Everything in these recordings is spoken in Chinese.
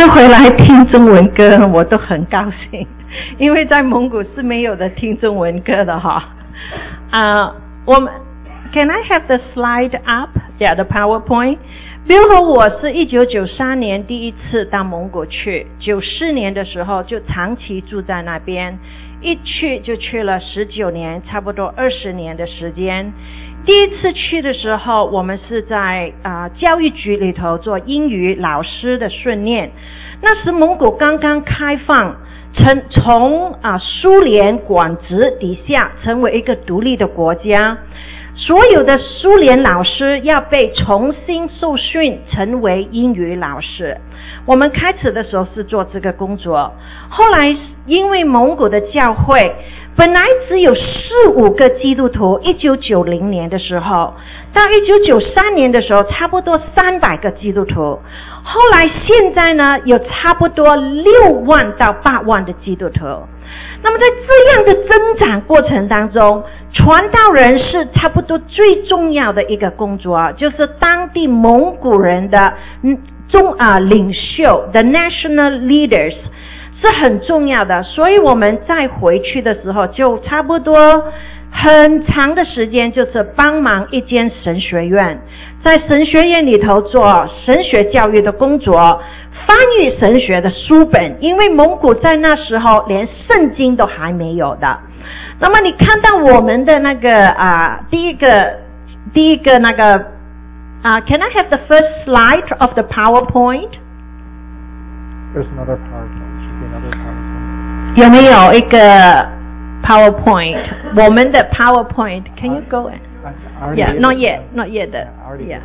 次回来听中文歌，我都很高兴，因为在蒙古是没有的听中文歌的哈。我们 Can I have the slide up? Yeah, the PowerPoint. 比如说，我是1993年第一次到蒙古去，94年的时候就长期住在那边，一去就去了19年，差不多20年的时间。第一次去的时候，我们是在教育局里头做英语老师的训练。那时蒙古刚刚开放，从苏联管制底下成为一个独立的国家。所有的苏联老师要被重新受训成为英语老师。我们开始的时候是做这个工作，后来因为蒙古的教会本来只有4-5个基督徒，1990年的时候，到1993年的时候差不多300个基督徒，后来现在呢有差不多6万到8万的基督徒。那么在这样的增长过程当中，传道人是差不多最重要的一个工作，就是当地蒙古人的领袖 the national leaders 是很重要的。所以我们再回去的时候就差不多很长的时间，就是帮忙一间神学院，在神学院里头做神学教育的工作，翻译神学的书本，因为蒙古在那时候连圣经都还没有的。那么你看到我们的那个第一个那个can I have the first slide of the PowerPoint? There's another PowerPoint. Should be another PowerPoint. 有没有一个 PowerPoint? 我们的 PowerPoint. Can you go? Yeah, not yet. Yeah.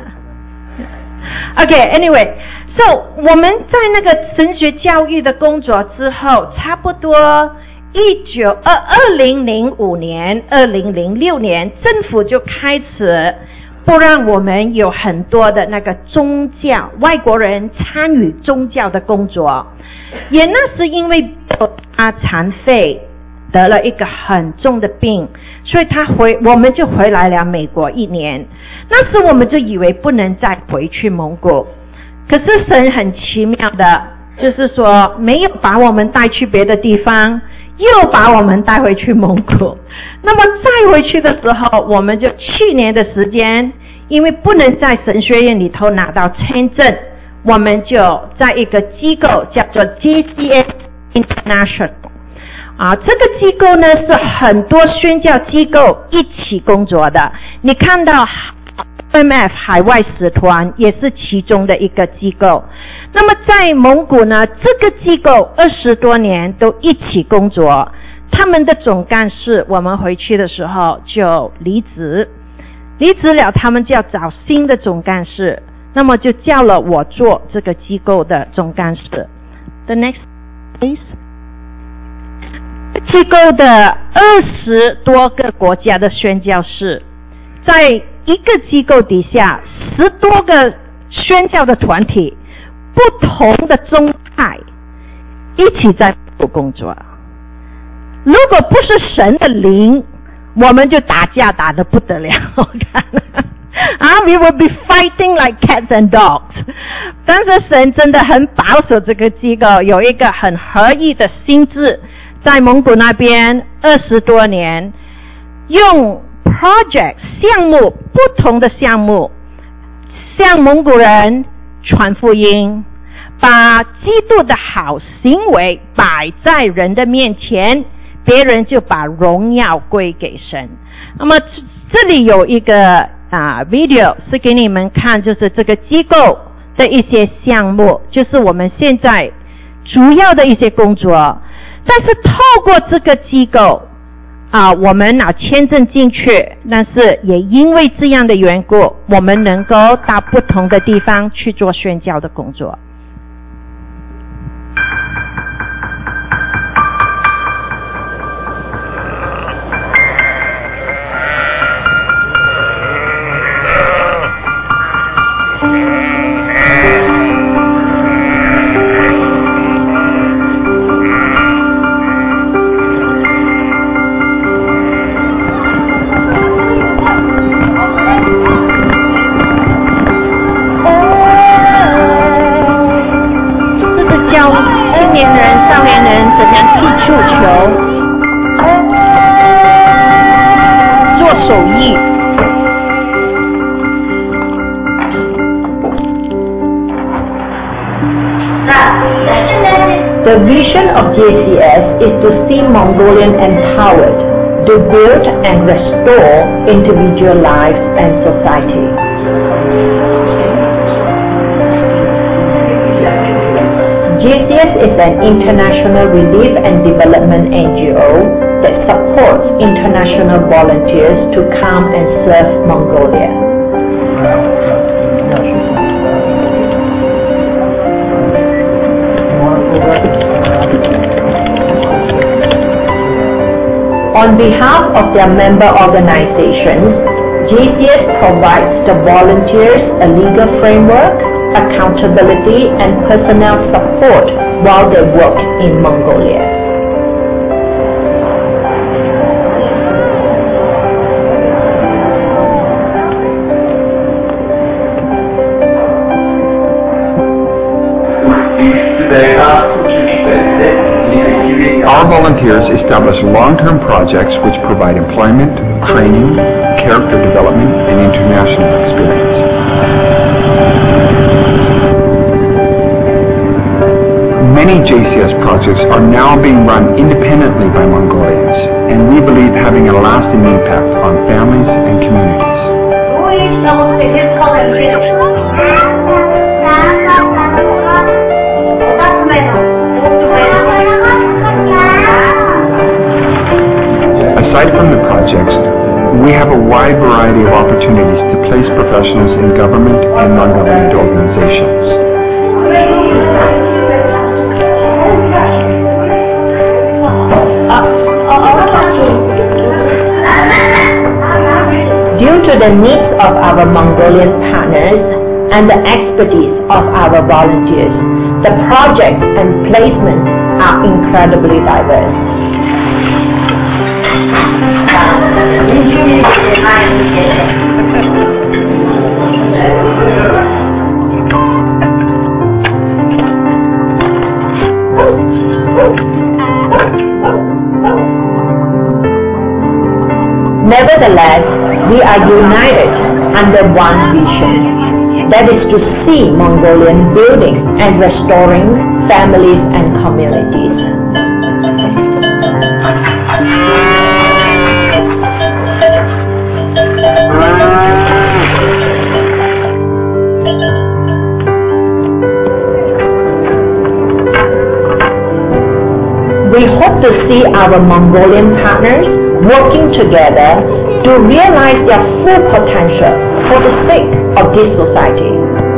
Okay, anyway, so 我们在那个神学教育的工作之后，差不多2005年、2006年，政府就开始不让我们有很多的那个宗教外国人参与宗教的工作，也那是因为他残废得了一个很重的病，所以我们就回来了美国1年。那时我们就以为不能再回去蒙古，可是神很奇妙的，就是说没有把我们带去别的地方，又把我们带回去蒙古。那么再回去的时候，我们就去年的时间，因为不能在神学院里头拿到签证，我们就在一个机构叫做 JCS International。这个机构呢是很多宣教机构一起工作的。你看到 IMF 海外使团也是其中的一个机构。那么在蒙古呢，这个机构20多年都一起工作。他们的总干事我们回去的时候就离职了，他们就要找新的总干事，那么就叫了我做这个机构的总干事。The next please。机构的20多个国家的宣教士，在一个机构底下10多个宣教的团体，不同的宗派一起在工作。如果不是神的灵，我们就打架打得不得了we will be fighting like cats and dogs。 但是神真的很保守这个机构，有一个很合意的心智，在蒙古那边20多年，用 project 项目，不同的项目向蒙古人传福音，把基督的好行为摆在人的面前，别人就把荣耀归给神。那么这里有一个video 是给你们看，就是这个机构的一些项目，就是我们现在主要的一些工作。但是透过这个机构我们拿签证进去，但是也因为这样的缘故，我们能够到不同的地方去做宣教的工作。 年人、少年人怎样踢触球、做手艺。 The vision of JCS is to see Mongolian empowered, to build and restore individual lives and society. JCS is an international relief and development NGO that supports international volunteers to come and serve Mongolia. On behalf of their member organizations, JCS provides the volunteers a legal framework, accountability, and personnel support while they work in Mongolia. Our volunteers establish long-term projects which provide employment, training, character development, and international experience. Many JCS projects are now being run independently by Mongolians, and we believe having a lasting impact on families and communities. Aside from the projects, we have a wide variety of opportunities to place professionals in government and non-government organizations. Due to the needs of our Mongolian partners and the expertise of our volunteers, the projects and placements are incredibly diverse. Nevertheless, we are united under one vision, that is to see Mongolian building and restoring families and communities. We hope to see our Mongolian partners working together to realize their full potential for the sake of this society.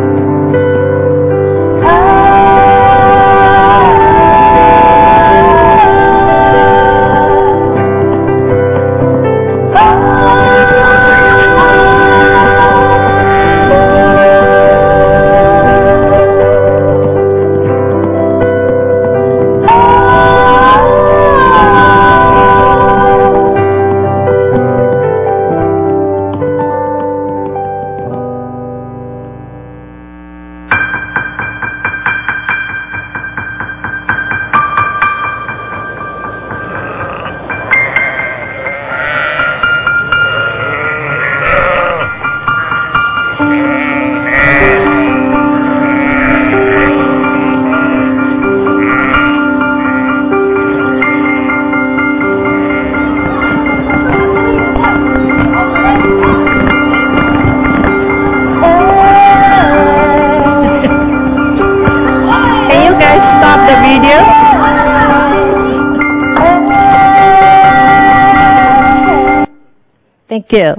Thank you.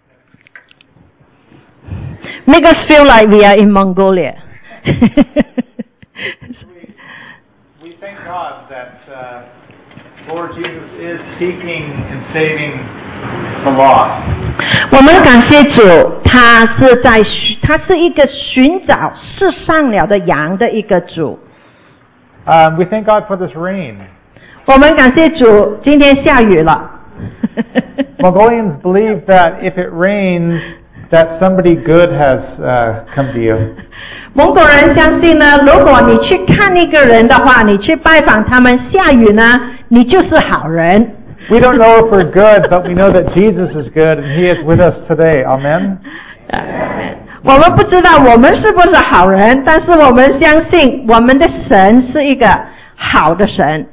Make us feel like we are in Mongolia. We thank God that Lord Jesus is seeking and saving the lost. 我们感谢主，他是一个寻找世上了的羊的一个主。 We thank God for this rain. 我们感谢主，今天下雨了。 Mongolians believe that if it rains, that somebody good has come to you. 蒙古人相信呢，如果你去看一个人的话，你去拜访他们，下雨呢，你就是好人。 We don't know if we're good, but we know that Jesus is good and He is with us today. Amen. 我们不知道我们是不是好人，但是我们相信我们的神是一个好的神。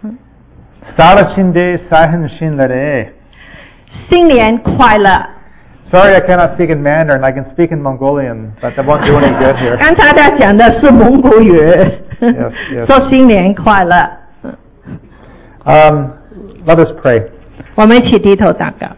新年快乐。 Sorry, I cannot speak in Mandarin. I can speak in Mongolian, but that won't do any good here. 刚才他讲的是蒙古语， yes. 说新年快乐。 Let us pray. 我们一起低头祷告。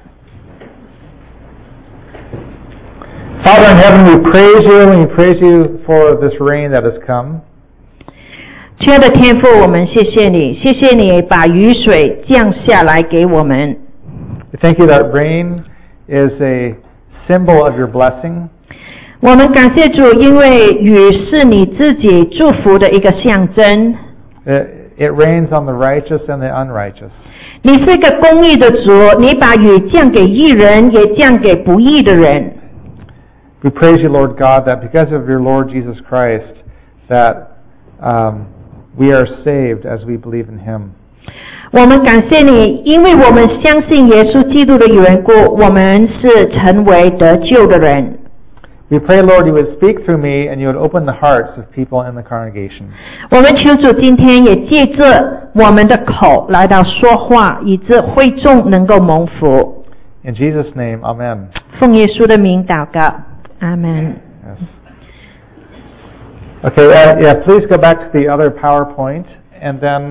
Father in heaven, we praise you and we praise you for this rain that has come. 亲爱的天父，我们谢谢你，谢谢你把雨水降下来给我们。 We thank you that rain is a symbol of your blessing. 我们感谢主，因为雨是你自己祝福的一个象征。 It rains on the righteous and the unrighteous. 你是一个公义的主，你把雨降给义人，也降给不义的人。 We praise you, Lord God, that because of your Lord Jesus Christ, that we are saved as we believe in Him. 我们感谢你，因为我们相信耶稣基督的缘故，我们是成为得救的人。 We pray, Lord, you would speak through me and you would open the hearts of people in the congregation. 我们求主今天也借着我们的口来到说话，以致会众能够蒙福。 In Jesus' name, Amen. 奉耶稣的名祷告，阿门。 Yes. Okay, please go back to the other PowerPoint and then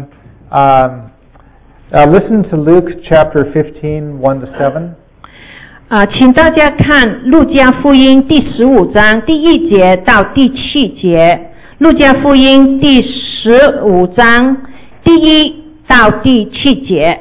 listen to Luke chapter 15, 1-7. 请大家看路加福音第15章第1节到第7节。路加福音第15章第1到第7节。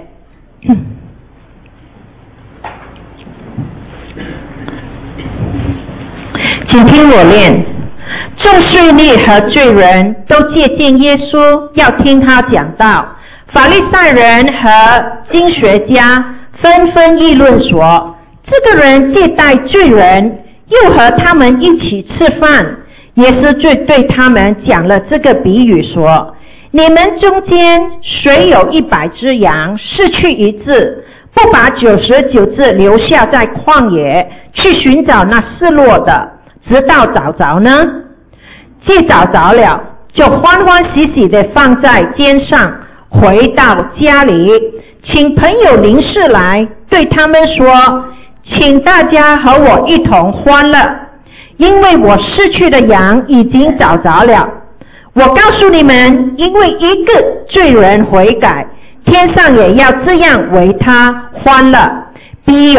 请听我念。众税吏和罪人都接近耶稣，要听他讲道。法利赛人和经学家纷纷议论说，这个人接待罪人，又和他们一起吃饭。耶稣就对他们讲了这个比喻说，你们中间谁有100只羊，失去1只，不把99只留下在旷野，去寻找那失落的，直到找着呢？既找着了，就欢欢喜喜地放在肩上，回到家里，请朋友邻士来，对他们说，请大家和我一同欢乐，因为我失去的羊已经找着了。我告诉你们，因为一个罪人悔改，天上也要这样为他欢乐，比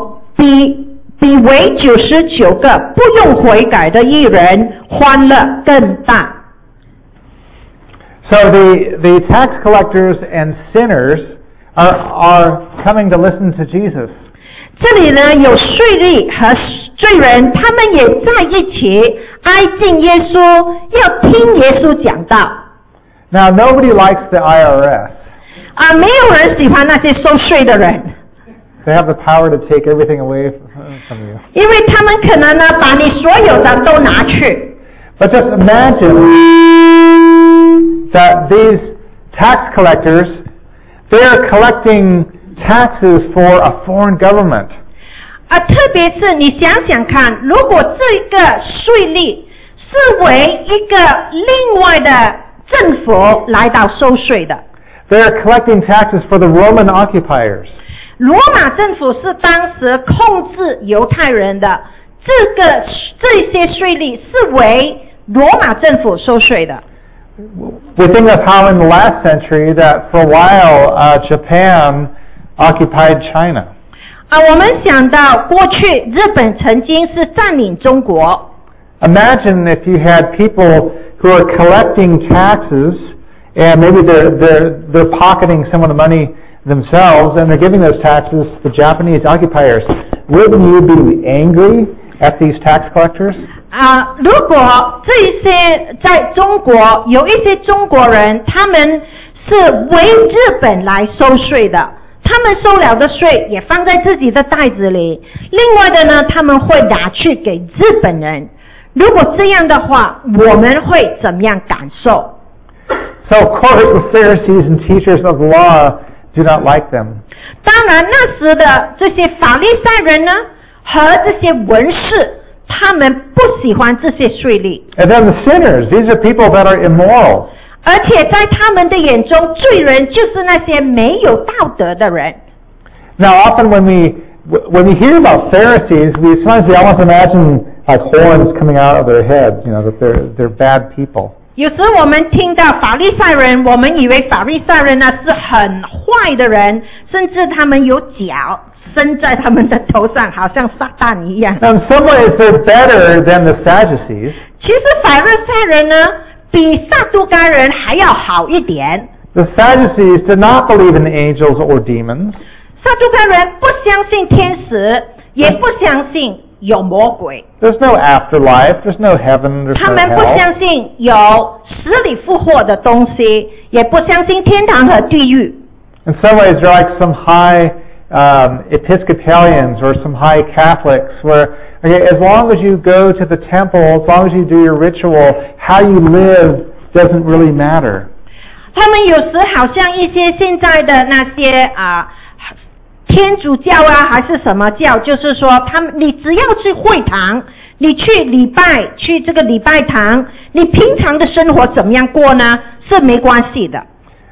为99个不用悔改的义人欢乐更大。 So the tax collectors and sinners are coming to listen to Jesus. 这里呢有税吏和罪人，他们也在一起挨近耶稣，要听耶稣讲道。 Now nobody likes the IRS. 没有人喜欢那些收税的人。 They have the power to take everything away from you. 因为他们可能呢把你所有的都拿去。 But just imagine that these tax collectors, they are collecting taxes for a foreign government. 特别是你想想看，如果这个税吏是为一个另外的政府来到收税的。 They are collecting taxes for the Roman occupiers. 罗马政府是当时控制犹太人的，这些税吏是为罗马政府收税的。 We think of how in the last century that for a while Japan occupied China. 我们想到过去日本曾经是占领中国。 Imagine if you had people who are collecting taxes and maybe they're pocketing some of the money themselves and they're giving those taxes to the Japanese occupiers. Wouldn't you be angry at these tax collectors? 如果这一些在中国有一些中国人，他们是为日本来收税的，他他们收了的税也放在自己的袋子里，另外的呢，他们会拿去给日本人。如果这样的话，我们会怎么样感受？ So of course the Pharisees and teachers of law do not like them. 当然，那时的这些法利赛人呢，和这些文士，他们不喜欢这些税吏。 And then the sinners, these are people that are immoral. 而且在他们的眼中，罪人就是那些没有道德的人。 Now often when we hear about Pharisees, we almost imagine like horns coming out of their heads, that they're bad people. 有时我们听到法利赛人，我们以为法利赛人呢是很坏的人，甚至他们有角伸在他们的头上，好像撒旦一样。 Now in some ways they're better than the Sadducees. 其实法利赛人呢，比撒都该人还要好一点。 The Sadducees did not believe in angels or demons. 撒都该人不相信天使，也不相信有魔鬼。 There's no afterlife. There's no heaven. There's 他 no 们不 hell. 相信有死里复活的东西，也不相信天堂和地狱。 In some ways, they're like some high Episcopalians or some high Catholics, where as long as you go to the temple, as long as you do your ritual, how you live doesn't really matter. 他们有时好像一些现在的那些天主教啊，还是什么教，就是说你只要去会堂，你去礼拜，去这个礼拜堂，你平常的生活怎么样过呢？是没关系的。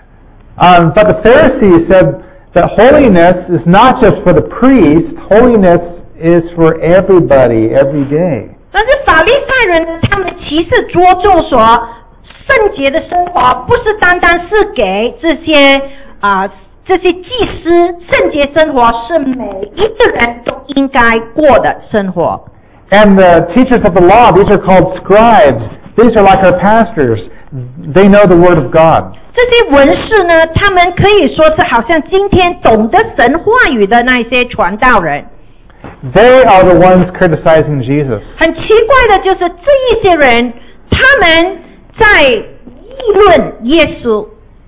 But the Pharisees said that holiness is not just for the priest, holiness is for everybody, every day. 但是法利赛人他们其实着重说，圣洁的生活不是单单是给这些祭司，圣洁生活是每一个人都应该过的生活。 And the teachers of the law, these are called scribes. These are like our pastors. They know the Word of God. 这些文士呢，他们可以说是好像今天懂得神话语的那些传道人。 They are the ones criticizing Jesus. 很奇怪的就是这一些人，他们在议论耶稣。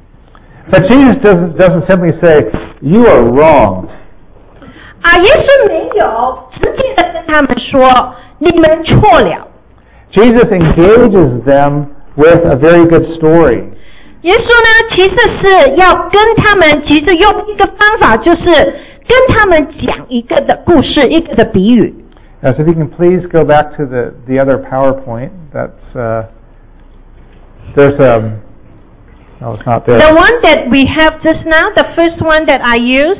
But Jesus doesn't simply say, "You are wrong." 耶稣没有直接的跟他们说你们错了。 Jesus engages them with a very good story. 耶稣呢，其实是要跟他们，其实用一个方法，就是跟他们讲一个的故事，一个的比喻。 Now, so if you can please go back to the other PowerPoint. That's there's no, it's not there. The one that we have just now, the first one that I use.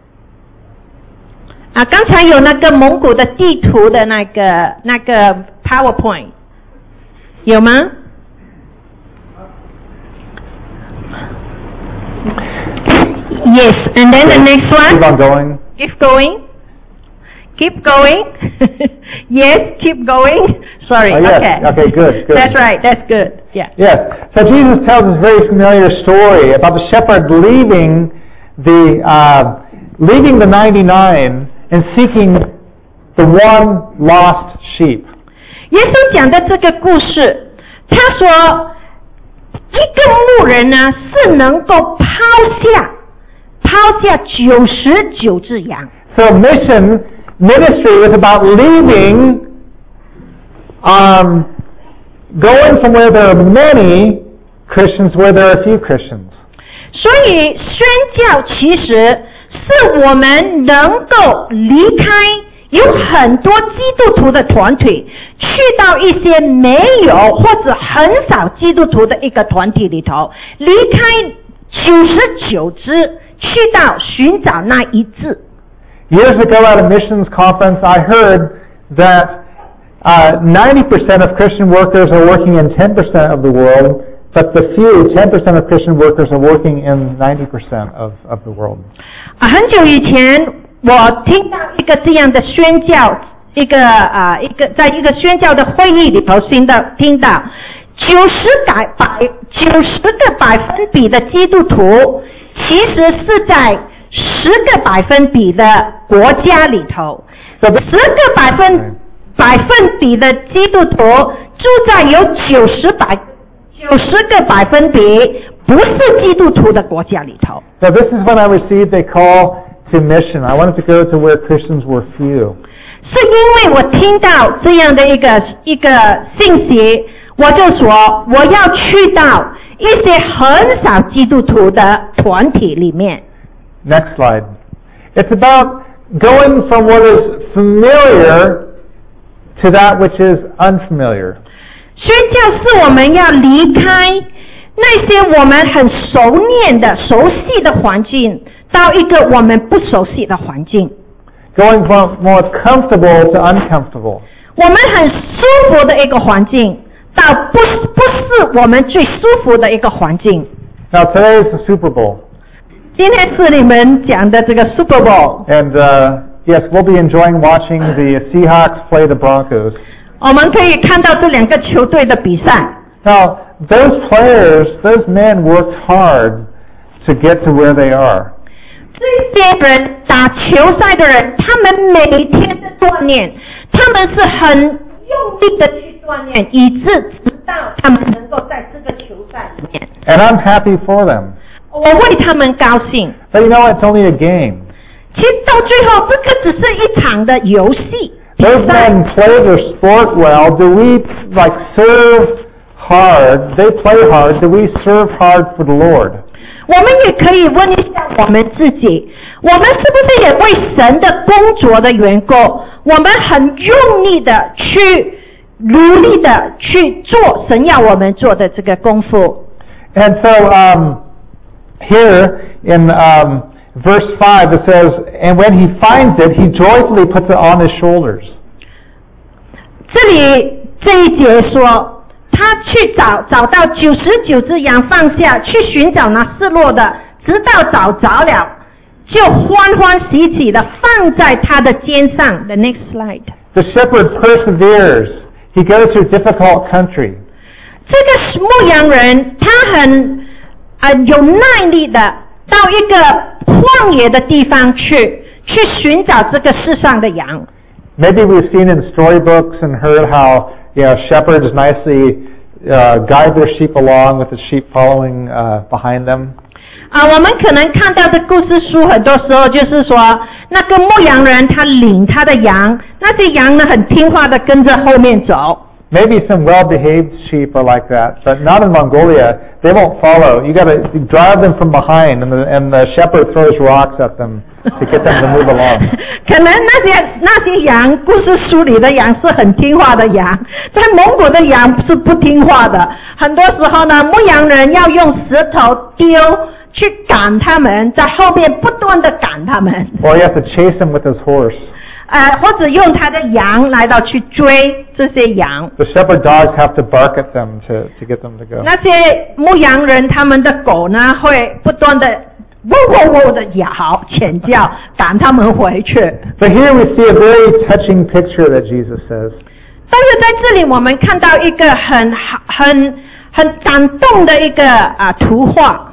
刚才有那个蒙古的地图的那个 PowerPoint， 有吗？ Yes, and then the next one. Keep on going. Keep going. Keep going. Yes, keep going. Sorry. Oh, yes. Okay. Okay, good. That's right. That's good. Yeah. Yes. So Jesus tells this very familiar story about the shepherd leaving the 99 and seeking the one lost sheep. 耶稣讲的这个故事，他说，一个牧人呢是能够抛下99只羊。 So ministry is about leaving, going from where there are many Christians where there are few Christians. 所以宣教其实是我们能够离开有很多基督徒的团体，去到一些没有或者很少基督徒的一个团体里头，离开99只，去到寻找那一只。 Years ago at a missions conference, I heard that 90% of Christian workers are working in 10% of the world, but the few 10% of Christian workers are working in 90% of the world. 很久以前，我听到一个这样的宣教，在一个宣教的会议里头听到90个百分比的基督徒，其实是在10个百分比的国家里头，10个百分比的基督徒住在有90个百分比不是基督徒的国家里头。 Now this is when I received a call to mission. I wanted to go to where Christians were few. 是因为我听到这样的一个信息，我就说我要去到一些很少基督徒的团体里面。 Next slide. It's about going from what is familiar to that which is unfamiliar. 宣教是我们要离开那些我们很熟练的、熟悉的环境，到一个我们不熟悉的环境。 Going from more comfortable to uncomfortable. 我们很舒服的一个环境，到不是我们最舒服的一个环境。 Now today is the Super Bowl. 今天是你们讲的这个 Super Bowl， And yes, we'll be enjoying watching the Seahawks play the Broncos. 我们可以看到这两个球队的比赛。 Now, those players, those men worked hard to get to where they are. 这些人打球赛的人，他们每天的锻炼，他们是很用力的去锻炼，以致直到他们能够在这个球赛里面。 And I'm happy for them. 我为他们高兴。 But you know, it's only a game. 其实到最后，这个只是一场的游戏比 Those 赛。 men play their sport well. Do we serve hard? They play hard. Do we serve hard for the Lord? 我们也可以问一下我们自己，我们是不是也为神的工作的缘故，我们很用力的去努力的去做神要我们做的这个功夫。 And so here in verse 5 it says, and when he finds it, he joyfully puts it on his shoulders. 这里这一节说，他去找到99只羊放下，去寻找那失落的，直到找着了，就欢欢喜喜的放在他的肩上。The next slide。 The shepherd perseveres. He goes through difficult country. 这个牧羊人他很有耐力的到一个旷野的地方去寻找这个世上的羊。 Maybe we've seen in storybooks and heard how shepherds nicely guide their sheep along with the sheep following behind them. 我们可能看到的故事书，很多时候就是说，那个牧羊人他领他的羊，那些羊呢很听话的跟着后面走。 Maybe some well-behaved sheep are like that, but not in Mongolia. They won't follow. You got to drive them from behind, and the shepherd throws rocks at them to get them to move along. 可能那些羊，故事书里的羊是很听话的羊，在蒙古的羊是不听话的。很多时候呢，牧羊人要用石头丢去赶他们，在后面不断的赶他们。 Or you have to chase them with his horse. 或者用他的羊来到去追这些羊。 The shepherd dogs have to bark at them to get them to go. 那些牧羊人他们的狗呢，会不断的喔喔喔的咬、犬叫，赶他们回去。 But here we see a very touching picture that Jesus says. 但是在这里，我们看到一个很感动的一个图画。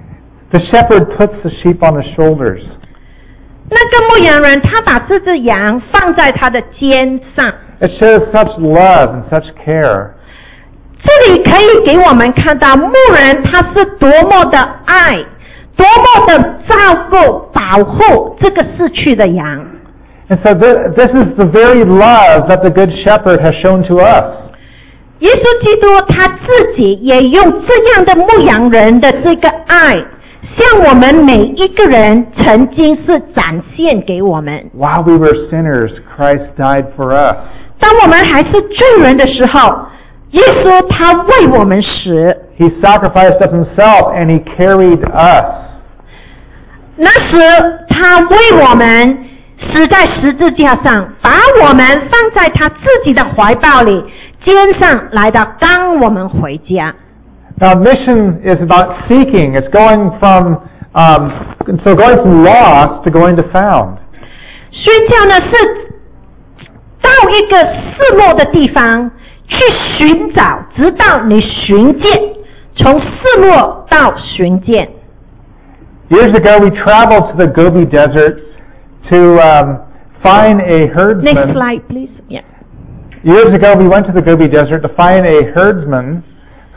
The shepherd puts the sheep on his shoulders. 那个牧羊人他把这只羊放在他的肩上。 It shows such love and such care. 这里可以给我们看到牧人他是多么的爱，多么的照顾、保护这个逝去的羊。 And so this is the very love that the Good Shepherd has shown to us. 耶稣基督他自己也用这样的牧羊人的这个爱，向我们每一个人曾经是展现给我们。 While we were sinners, Christ died for us. 当我们还是罪人的时候，耶稣他为我们死。 He sacrificed of himself and he carried us. 那时他为我们死在十字架上，把我们放在他自己的怀抱里，肩上来到当我们回家。 Now, mission is about seeking. It's going from lost to going to found. 宣教呢是到一个失落的地方去寻找，直到你寻见，从失落到寻见。 Years ago, we traveled to the Gobi Desert to find a herdsman. Next slide, please. Yeah. Years ago, we went to the Gobi Desert to find a herdsman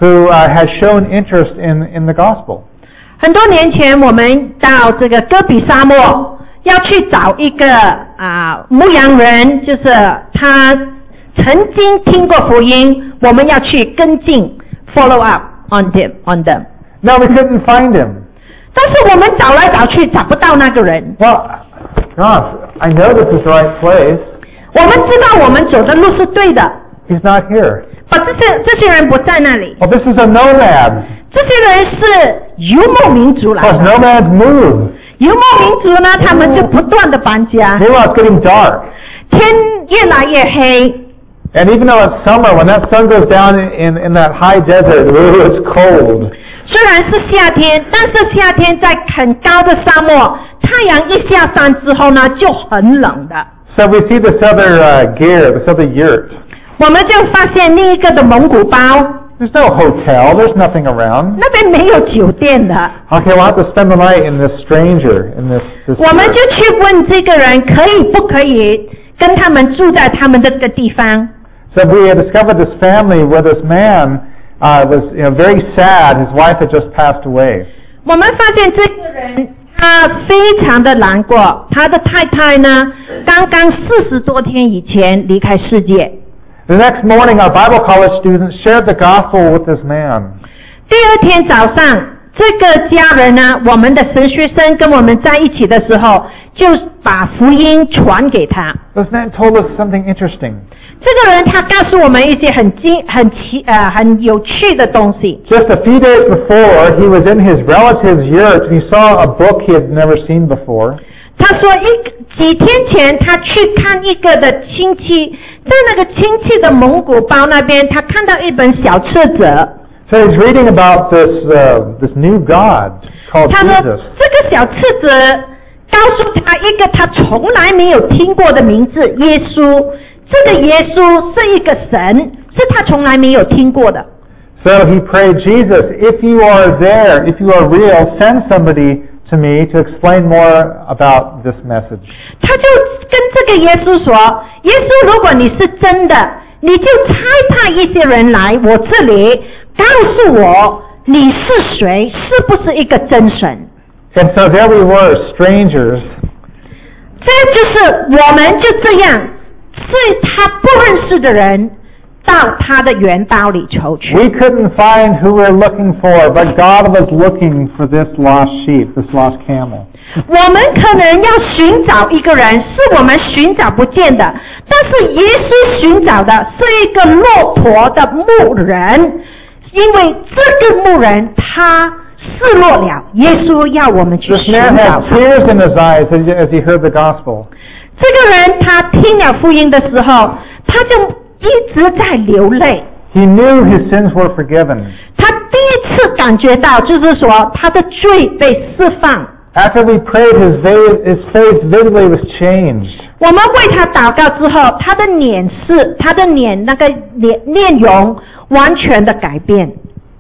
who has shown interest in the gospel. 很多年前，我们到这个戈比沙漠，要去找一个牧羊人，就是他曾经听过福音，我们要去跟进 follow up on them. No, we couldn't find him. 但是我们找来找去找不到那个人。 Well, gosh, I know this is the right place. 我们知道我们走的路是对的， He's not here. 这些人不在那里。 Well, this is a nomad. 这些人是游牧民族 Of 来 course, 的。 nomads move. 游牧民族呢，他们就不断的搬家， Meanwhile, it's getting dark. 天越来越黑。 And even though it's summer, when that sun goes down in that high desert, ooh, it's cold. 虽然是夏天，但是夏天在很高的沙漠，太阳一下山之后呢，就很冷的。 So we see this other gear, this other yurt. 我们就发现另一个的蒙古包， There's no hotel. There's nothing around. 那边没有酒店的。 Okay, we'll have to spend the night in this stranger, in this 我们 yurt. 就去问这个人，可以不可以跟他们住在他们的这个地方？ So we had discovered this family where this man was very sad. His wife had just passed away. 我们发现这个人他非常的难过，他的太太呢，刚刚40多天以前离开世界。 The next morning, our Bible college students shared the gospel with this man. 第二天早上，这个家人呢，我们的神学生跟我们在一起的时候，就把福音传给他。 This man told us something interesting. 这个人他告诉我们一些很有趣的东西。 Just a few days before, he was in his relative's yurt and he saw a book he had never seen before. 他说几天前他去看一个的亲戚，在那个亲戚的蒙古包那边，他看到一本小册子。 So he's reading about this new God called 他说 Jesus. 这个小册子告诉他一个他从来没有听过的名字——耶稣。这个耶稣是一个神，是他从来没有听过的。 So he prayed, Jesus, if you are there, if you are real, send somebody to me to explain more about this message. 他就跟这个耶稣说：“耶稣，如果你是真的，你就差派一些人来我这里，告诉我你是谁，是不是一个真神？” And so there we were, strangers. 这就是我们就这样，是他不认识的人，到他的原包里求去。 We couldn't find who we were looking for, but God was looking for this lost sheep, this lost camel. 我们可能要寻找一个人，是我们寻找不见的，但是耶稣寻找的是一个骆驼的牧人，因为这个牧人他失落了，耶稣要我们去 This 寻 man 找 had 他。 tears in his eyes as he heard the gospel. 这个人他听了福音的时候，他就一直在流泪。 He knew his sins were forgiven. 他第一次感觉到，就是说他的罪被释放。 After we prayed, his face visibly was changed. 我们为他祷告之后，他的脸那个面容完全的改变。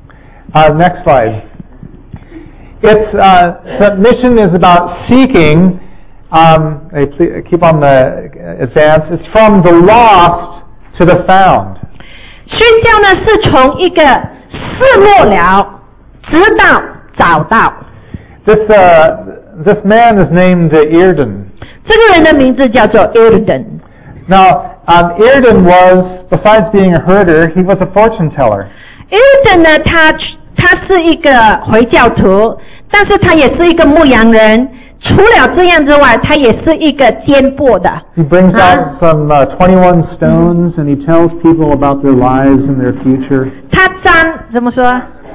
Next slide. Its mission is about seeking. Keep on the advance. It's from the lost to the found. 宣教呢是从一个失落了，直到找到。 This man is named Irden. 这个人的名字叫做 Irden。 Now, Irden was, besides being a herder, he was a fortune teller. Irden 呢，他是一个回教徒，但是他也是一个牧羊人。除了这样之外，他也是一个肩膊的。 He brings out some 21 stones and he tells people about their lives and their future. 他怎么说？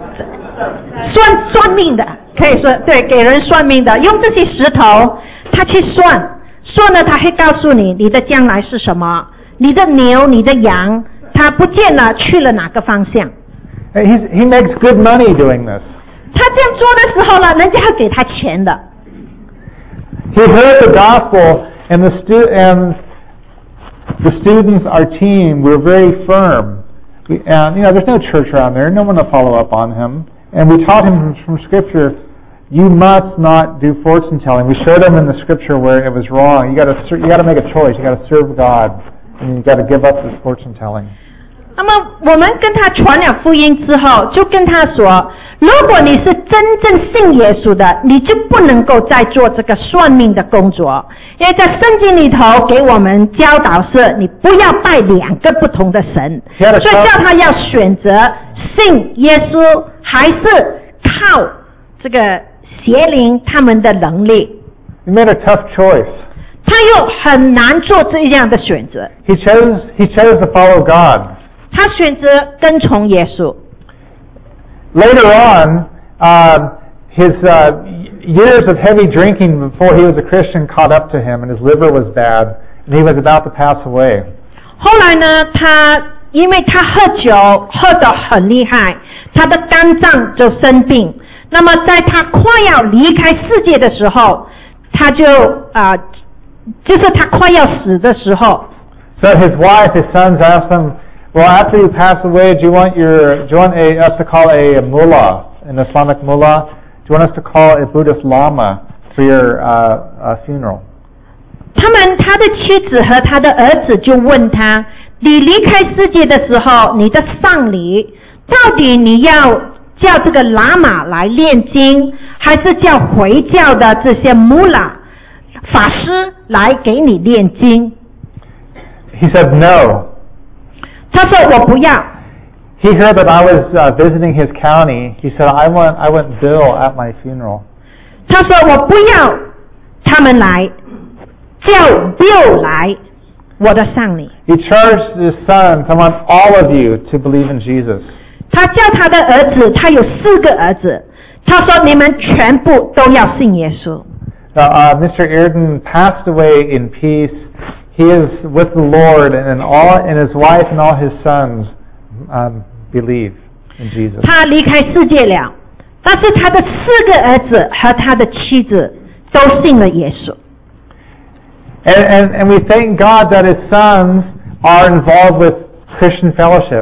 算命的，可以说对，给人算命的，用这些石头，他去算呢，他会告诉你你的将来是什么，你的牛、你的羊，他不见了，去了哪个方向。 He makes good money doing this. 他这样做的时候呢，人家会给他钱的。 He heard the gospel, and the students, our team, were very firm. And there's no church around there, no one to follow up on him. And we taught him from Scripture, you must not do fortune telling. We showed him in the Scripture where it was wrong. You got to make a choice. You got to serve God, and you got to give up this fortune telling. 那么我们跟他传了福音之后，就跟他说，如果你是真正信耶稣的，你就不能够再做这个算命的工作，因为在圣经里头给我们教导是你不要拜2个不同的神，所以叫他要选择信耶稣还是靠这个邪灵他们的能力。 He made a tough choice. 他又很难做这样的选择。 He chose to follow God. 他选择跟从耶稣。 Later on, his years of heavy drinking before he was a Christian caught up to him, and his liver was bad, and he was about to pass away. 后来呢，因为他喝酒喝得很厉害，他的肝脏就生病。那么在他快要离开世界的时候，他就是他快要死的时候。 So his wife, his sons asked him, "Well, after you pass away, do you want us to call a mullah, an Islamic mullah? Do you want us to call a Buddhist lama for your funeral?" 他的妻子和他的儿子就问他：你离开世界的时候，你的丧礼到底你要叫这个喇嘛来念经，还是叫回教的这些穆拉法师来给你念经？ He said no. 他说我不要。 He heard that I was visiting his county. He said, I want Bill at my funeral. 他说我不要他们来，叫 Bill 来我的丧礼。 He charged his sons, I want all of you to believe in Jesus. 他叫他的儿子，他有4个儿子，他说你们全部都要信耶稣。 Mr. Airden passed away in peace. He is with the Lord, and his wife and all his sons believe in Jesus. 他离开世界了，但是他的4个儿子和他的妻子都信了耶稣。 And we thank God that his sons are involved with Christian fellowship.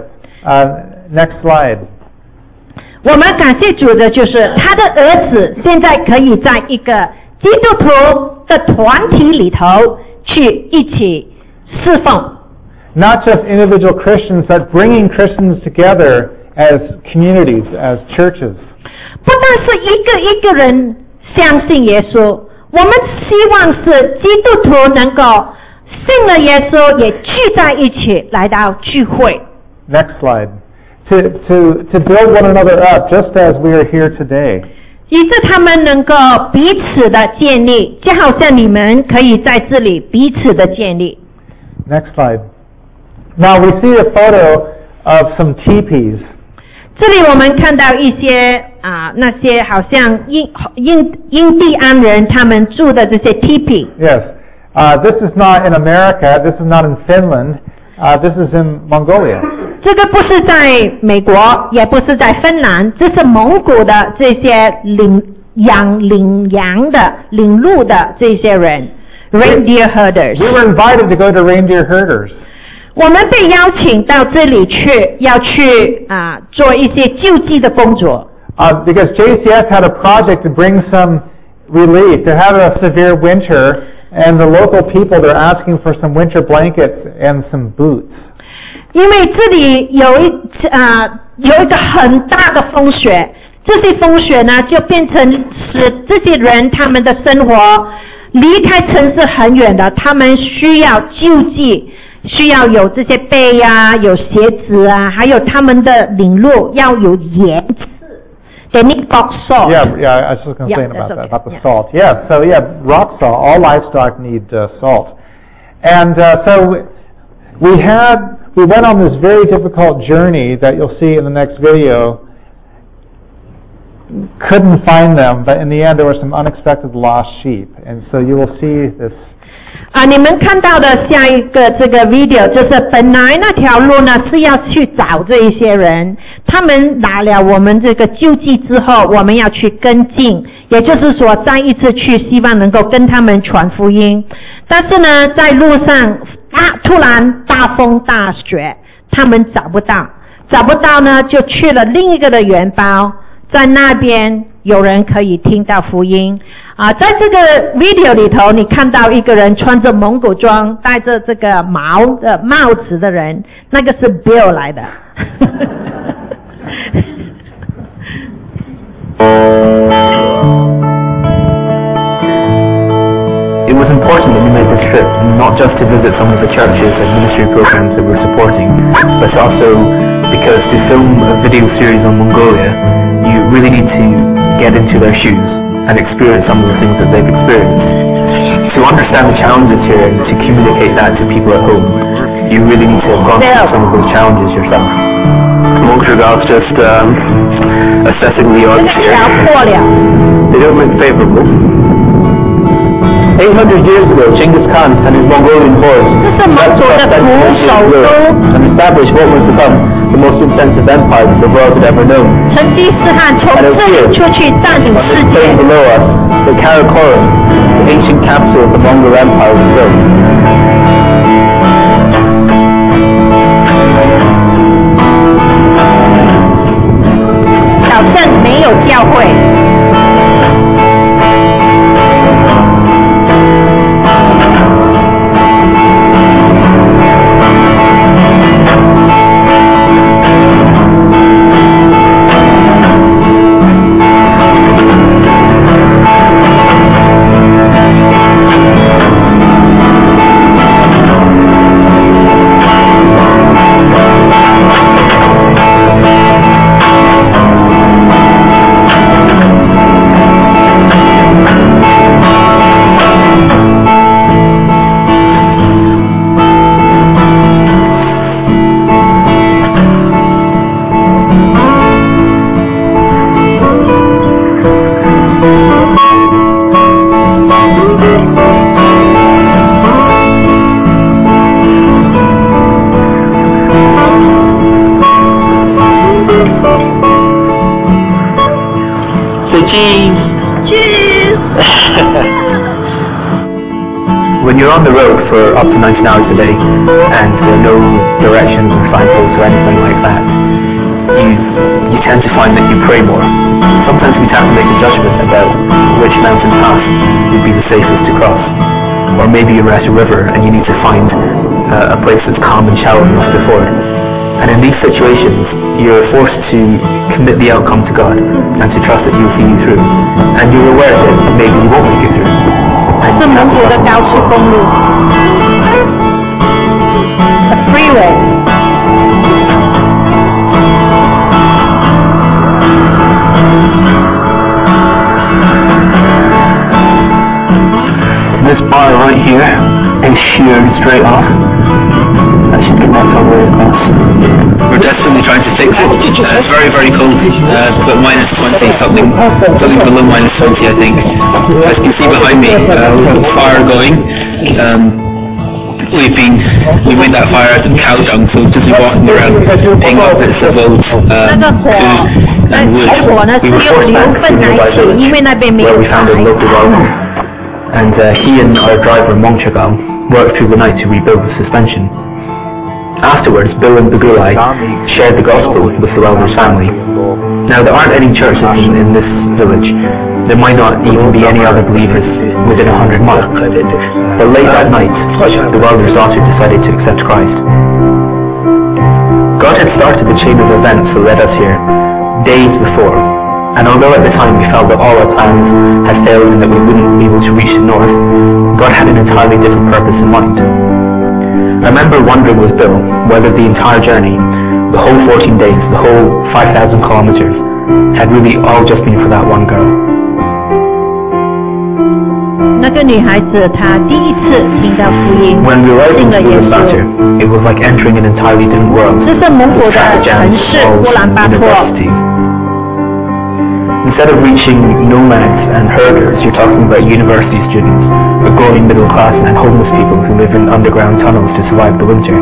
Next slide. 我们感谢主的就是他的儿子现在可以在一个基督徒的团体里头去一起侍奉。 Not just individual Christians, but bringing Christians together as communities, as churches. 不但是一个人相信耶稣，我们希望是基督徒能够信了耶稣，也聚在一起来到聚会。 Next slide. To build one another up, just as we are here today. 以致他们能够彼此的建立，就好像你们可以在这里彼此的建立。 Next slide. Now we see a photo of some teepees. 这里我们看到一些那些好像印第安人他们住的这些 teepee。 Yes. This is not in America. This is not in Finland. This is in Mongolia. 这个不是在美国，也不是在芬兰，这是蒙古的这些领羊的、领路的这些人 ，reindeer herders。 We were invited to go to reindeer herders. 我们被邀请到这里去，要去做一些救济的工作。 Because JCS had a project to bring some relief. They had a severe winter, and the local people, they're asking for some winter blankets and some boots. 因为这里有一个很大的风雪，这些风雪呢就变成使这些人他们的生活离开城市很远的，他们需要救济，需要有这些被有鞋子还有他们的领路要有盐刺。They need rock salt. Yeah, I was just going to say about that, about the salt. Yeah, so rock salt. All livestock need salt. And so we went on this very difficult journey that you'll see in the next video. Couldn't find them, but in the end there were some unexpected lost sheep. And so you will see this. 你们看到的下一个这个 video 就是本来那条路呢是要去找这一些人，他们拿了我们这个救济之后，我们要去跟进，也就是说再一次去，希望能够跟他们传福音。但是呢，在路上突然大风大雪，他们找不到呢就去了另一个的原包，在那边有人可以听到福音。在这个 video 里头，你看到一个人穿着蒙古装，戴着这个毛的帽子的人，那个是 Bill 来的。 It was important that we made this trip, not just to visit some of the churches and ministry programs that we're supporting, but also because to film a video series on Mongolia, you really need to get into their shoes and experience some of the things that they've experienced. To understand the challenges here and to communicate that to people at home, you really need to have gone through some of those challenges yourself. Montreal's just assessing the odds here. They don't look favourable. 800 years ago, Genghis Khan and his Mongolian hordes and established what would become the most extensive empire that the world had ever known. And it's here, on this plain below us, that Karakorum, the ancient capital of the Mongol Empire, was built. 小镇没有教会。 When you're on the road for up to 19 hours a day and there are no directions or signposts or anything like that, you tend to find that you pray more. Sometimes we have to make a judgment about which mountain pass would be the safest to cross. Or maybe you're at a river and you need to find a place that's calm and shallow enough to ford. And in these situations, you're forced to commit the outcome to God and to trust that He will see you through. And you're aware that maybe you won't make it through. 是蒙古的高速公路 ，the freeway。 This bar right here is sheared straight off. I should connect all the way across. We're desperately trying to fix it. It's very, very cold, but minus 20, something below minus 20, I think. As you can see behind me, we've got the fire going. We made that fire out of cow dung, so just walking around picking up bits of old poo and wood. We were forced back to the nearby village where we found a local welder. And he and our driver Mongchagal worked through the night to rebuild the suspension. Afterwards, Bill and Bagulai shared the gospel with the welder's family. Now, there aren't any churches in this village. There might not even be any other believers within 100 miles. But late that night, the welder's daughter decided to accept Christ. God had started the chain of events that led us here days before. And although at the time we felt that all our plans had failed and that we wouldn't be able to reach the north, God had an entirely different purpose in mind. I remember wondering with Bill whether the entire journey, the whole 14 days, the whole 5,000 kilometers, had really all just been for that one girl. 那个女孩子她第一次听到福音， When we arrived 信 in 了耶稣。 Ulaanbaatar, it was like entering an entirely different world. 这是蒙古的城市乌兰巴托。 Instead of reaching nomads and herders, you're talking about university students, a growing middle class and homeless people who live in underground tunnels to survive the winter.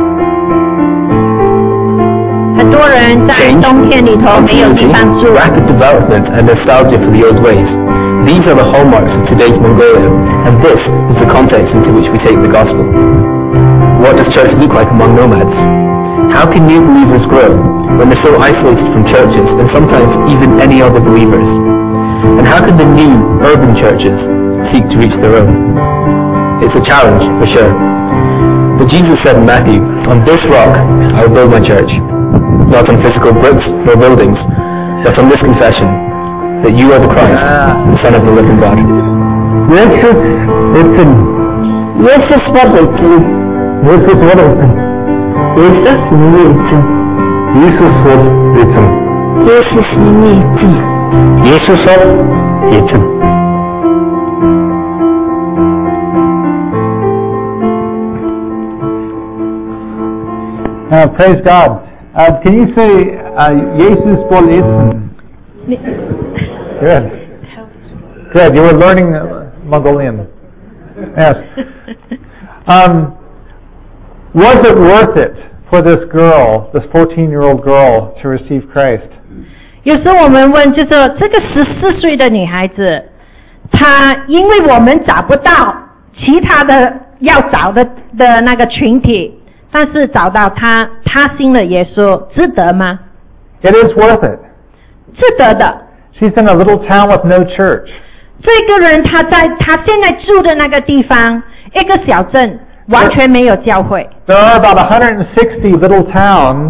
很多人在冬天里头没有地方住。 Rapid development and nostalgia for the old ways. These are the hallmarks of today's Mongolia, and this is the context into which we take the gospel. What does church look like among nomads? How can new believers grow when they're so isolated from churches and sometimes even any other believers? And how could the new urban churches seek to reach their own? It's a challenge, for sure. But Jesus said in Matthew, "On this rock I will build my church, not on physical bricks nor buildings, but on this confession, that you are the Christ, the Son of the living God." 예수 스포츠 Praise God. Can you say Jesus 볼 있음? Good. Good. You were learning Mongolian. Yes. Was it worth it for this girl, this 14-year-old girl, to receive Christ? 有时候我们问，就是说这个14岁的女孩子，她因为我们找不到其他的要找的那个群体，但是找到她信了耶稣，值得吗？ It is worth it. 值得的。 She's in a little town with no church. 这个人他现在住的那个地方，一个小镇，完全没有教会。 There are about 160 little towns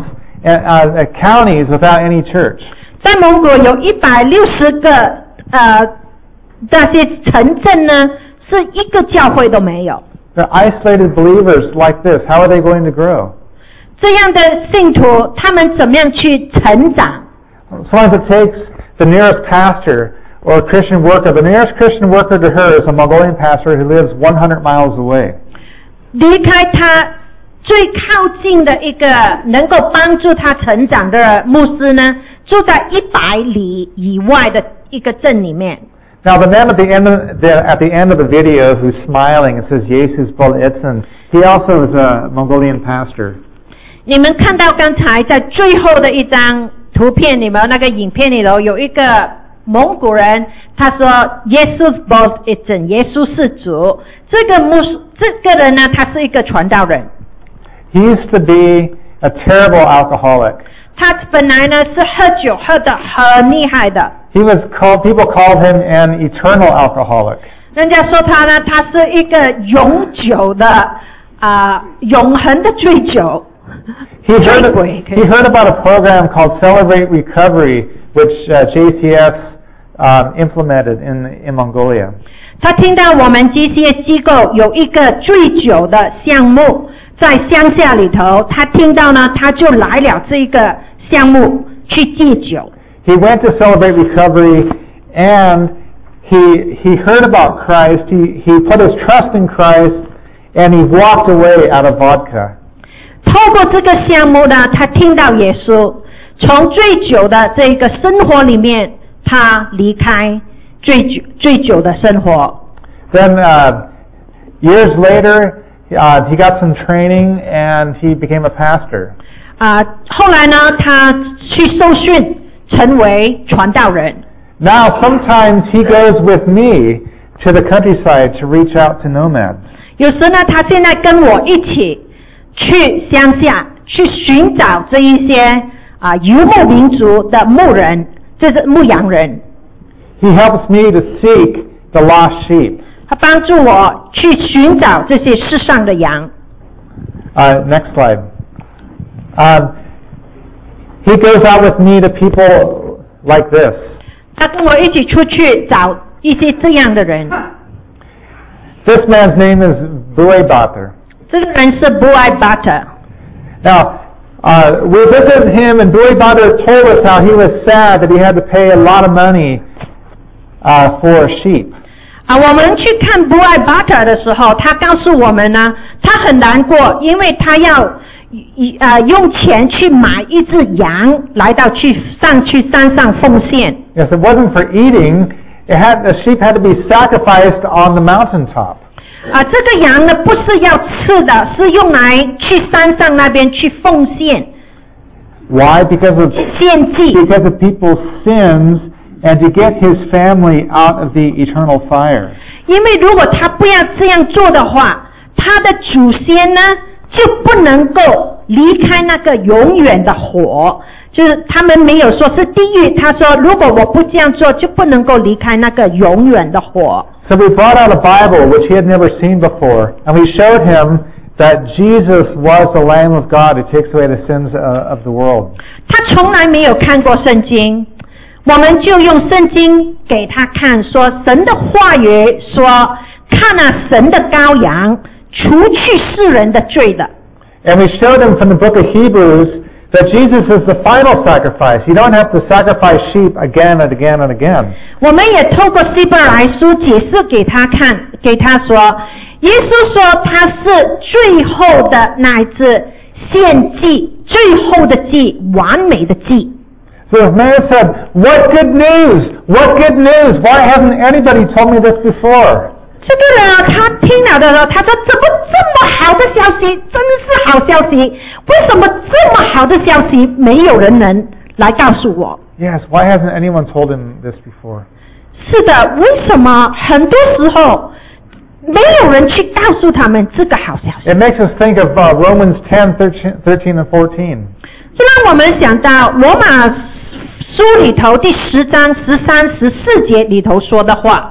and counties without any church. 在蒙古有160个那些城镇呢，是一个教会都没有。 They're isolated believers like this. How are they going to grow? 这样的信徒，他们怎么样去成长？ Sometimes it takes the nearest pastor or Christian worker. The nearest Christian worker to her is a Mongolian pastor who lives 100 miles away. 离开他最靠近的一个能够帮助他成长的牧师呢，住在100里以外的一个镇里面。 Now the man at the end of the video who's smiling and says Jesus bol itsen, he also is a Mongolian pastor. 你们看到刚才在最后的一张图片里面，那个影片里头有一个蒙古人，他说耶稣bol itsen，耶稣是主。这个人呢，他是一个传道人。 He used to be a terrible alcoholic. 他本来呢是喝酒喝得很厉害的。 People called him an eternal alcoholic. 人家说他呢，他是一个永久的永恒的醉酒。 He heard about a program called Celebrate Recovery, which JCS implemented in Mongolia. 他听到我们 JCS 机构有一个醉酒的项目，在乡下里头，他听到呢，他就来了这个项目去戒酒。 He went to Celebrate Recovery and he heard about Christ. He put his trust in Christ and he walked away out of vodka. 透过这个项目呢，他听到耶稣，从醉酒的这个生活里面，他离开醉酒的生活。 Then years later, he got some training and he became a pastor. 后来呢，他去受训，成为传道人。 Now sometimes he goes with me to the countryside to reach out to nomads. 有时呢，他现在跟我一起去乡下，去寻找这一些游牧民族的牧人，这是牧羊人。 He helps me to seek the lost sheep. 他帮助我去寻找这些世上的羊。 Next slide. He goes out with me to people like this. 他跟我一起出去找一些这样的人。 This man's name is Buay Batar. 这个人是 Buay Batar. Now, we visited him, and Buay Batar told us how he was sad that he had to pay a lot of money for sheep. 我们去看 Buay Batar 的时候，他告诉我们呢，他很难过，因为他要用钱去买一只羊，来到上去山上奉献。 Yes, it wasn't for eating. The sheep had to be sacrificed on the mountaintop. 这个羊呢，不是要吃的，是用来去山上那边去奉献。 Why? Because of people's sins and to get his family out of the eternal fire. 因为如果他不要这样做的话，他的祖先呢就不能够离开那个永远的火， 就是他们没有说是地狱，他说如果我不这样做，就不能够离开那个永远的火。 So we brought out a Bible which he had never seen before, and we showed him that Jesus was the Lamb of God who takes away the sins of the world. 他从来没有看过圣经，我们就用圣经给他看，说神的话语说，看啊，神的羔羊除去世人的罪的。 And we showed him from the book of Hebrews that Jesus is the final sacrifice. You don't have to sacrifice sheep again and again and again. 我们也透过希伯来书解释给他看，给他说，耶稣说他是最后的那一次献祭，最后的祭，完美的祭。 So this man said, "What good news? What good news? Why hasn't anybody told me this before?" 这个人啊，他听了的时候，他说：“怎么这么好的消息？真是好消息！为什么这么好的消息没有人能来告诉我？” Yes, why hasn't anyone told him this before? 是的，为什么很多时候没有人去告诉他们这个好消息？ It makes us think of Romans 10, 13 and 14. 这让我们想到罗马书里头第10章13、14节里头说的话。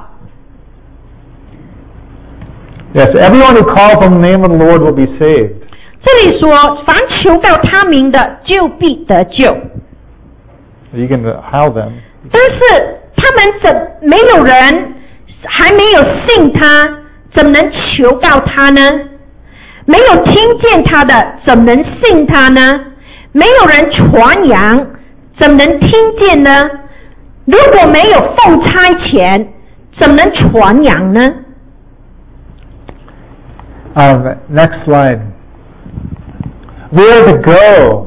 Yes, everyone who calls on the name of the Lord will be saved. 这里说，凡求告他名的，就必得救。 You can how them. 但是他们没有人还没有信他，怎能求告他呢？没有听见他的，怎能信他呢？没有人传扬，怎能听见呢？如果没有奉差遣，怎能传扬呢 ？Next slide. We are to go.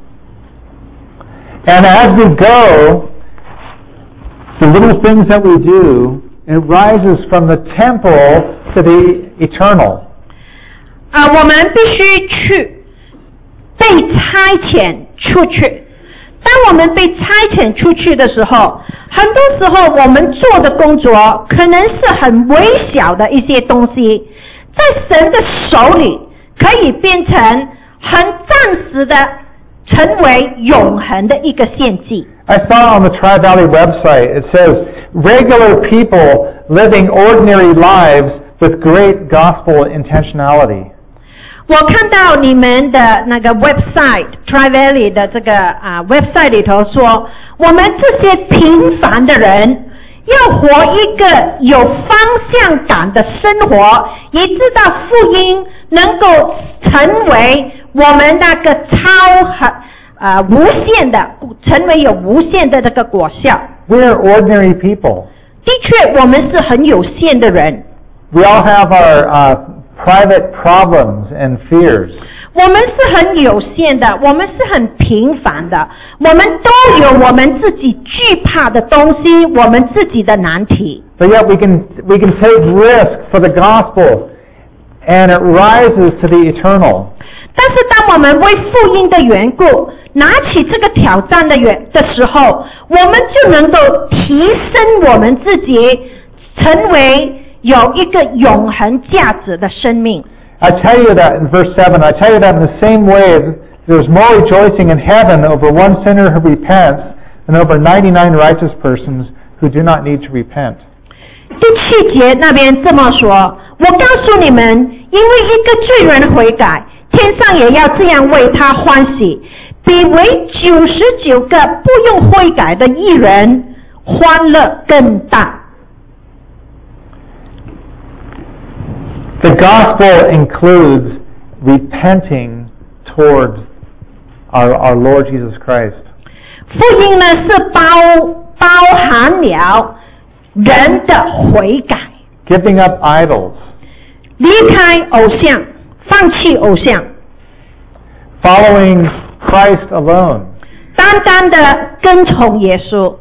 And as we go, the little things that we do, it rises from the temple to the eternal. 我们必须去被差遣出去。当我们被差遣出去的时候，很多时候我们做的工作可能是很微小的一些东西，在神的手里可以变成很暂时的，成为永恒的一个献祭。 I saw on the Tri-Valley website, it says, regular people living ordinary lives with great gospel intentionality. 我看到你们的那个 website Tri-Valley 的这个website 里头说，我们这些平凡的人要活一个有方向感的生活，以致到福音能够成为我们那个无限的，成为有无限的这个果效。 We are ordinary people. 的确，我们是很有限的人。 We all have our private problems and fears. 我们是很有限的，我们是很平凡的，我们都有我们自己惧怕的东西，我们自己的难题。 But yet we can take risk for the gospel, and it rises to the eternal. 但是当我们为福音的缘故拿起这个挑战的时候，我们就能够提升我们自己，成为有一个永恒价值的生命。 I tell you that in verse 7, I tell you that in the same way there's more rejoicing in heaven over one sinner who repents than over 99 righteous persons who do not need to repent. 第7节那边这么说，我告诉你们，因为一个罪人悔改，天上也要这样为他欢喜，比为99个不用悔改的义人欢乐更大。 The gospel includes repenting toward our Lord Jesus Christ. 福音呢是包含了人的悔改， Giving up idols. 离开偶像，放弃偶像， Following Christ alone. 单单的跟从耶稣。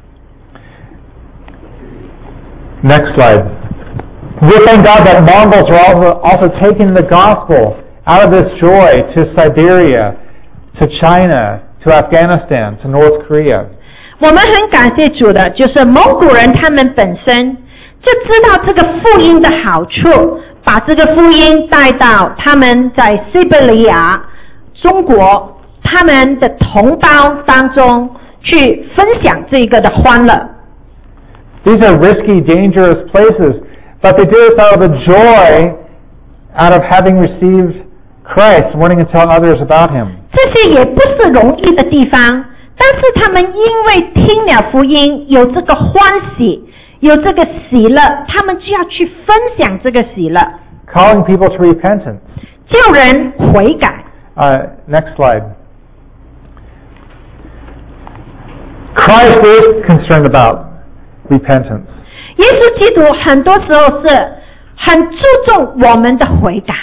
Next slide. We thank God that Mongols are also taking the gospel out of this joy to Siberia, to China, to Afghanistan, to North Korea. 我们很感谢主的，就是蒙古人他们本身就知道这个福音的好处，把这个福音带到他们在西伯利亚、中国、 他们的同胞当中去分享这个的欢乐。 These are risky, dangerous places, but they do it out of the joy out of having received Christ, wanting to tell others about Him. 这些也不是容易的地方，但是他们因为听了福音，有这个欢喜，有这个喜乐，他们就要去分享这个喜乐， Calling people to repentance. 叫人悔改。 Next slide. Christ is concerned about repentance. 耶稣基督很多时候是很注重我们的悔改。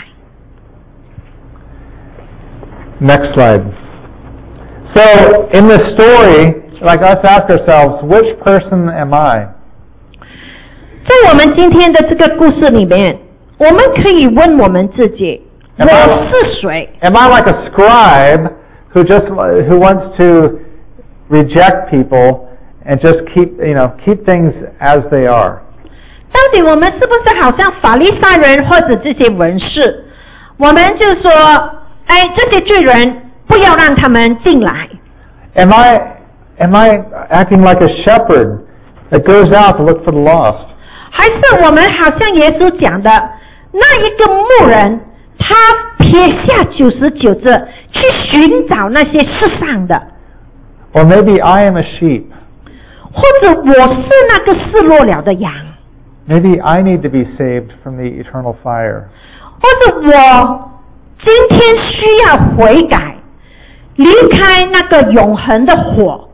Next slide. So, in this story, like us ask ourselves, which person am I? 在我们今天的这个故事里面，我们可以问我们自己，我是谁？ Am I like a scribe who wants to reject people and just keep things as they are? 到底我们是不是好像法利赛人或者这些文士？我们就说，这些罪人不要让他们进来。 Am I acting like a shepherd that goes out to look for the lost? 还是我们好像耶稣讲的那一个牧人，他撇下99只去寻找那些世上的。 Or maybe I am a sheep. 或者我是那个失落了的羊。 Maybe I need to be saved from the eternal fire. 或者我今天需要悔改，离开那个永恒的火。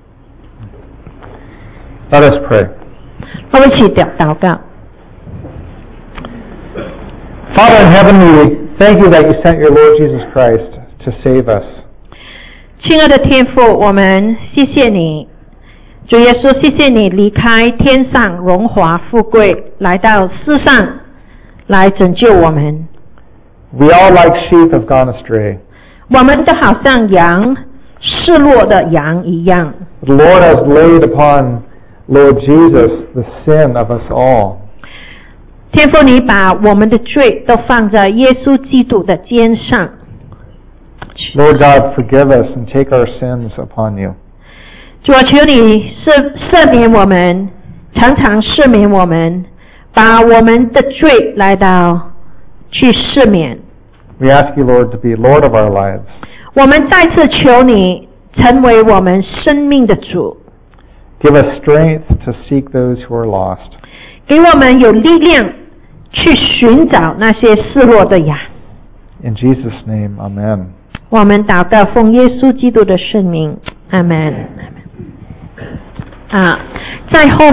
Let us pray. 我们一起祷告。 Father in heaven, we thank you that you sent your Lord Jesus Christ to save us. 亲爱的天父，我们谢谢你，主耶稣，谢谢你离开天上荣华富贵，来到世上来拯救我们。 We all like sheep have gone astray. 我们都好像羊，失落的羊一样。 The Lord has laid upon Lord Jesus the sin of us all. 天父，你把我们的罪都放在耶稣基督的肩上。 Lord God, forgive us and take our sins upon you. 主啊，求你赦免我们，常常赦免我们，把我们的罪来到去赦免。 We ask you, Lord, to be Lord of our lives. 我们再次求你成为我们生命的主， Give us strength to seek those who are lost. 给我们有力量去寻找那些失落的羊。 In Jesus' name, amen. 我们祷告，奉耶稣基督的圣名，阿们。在后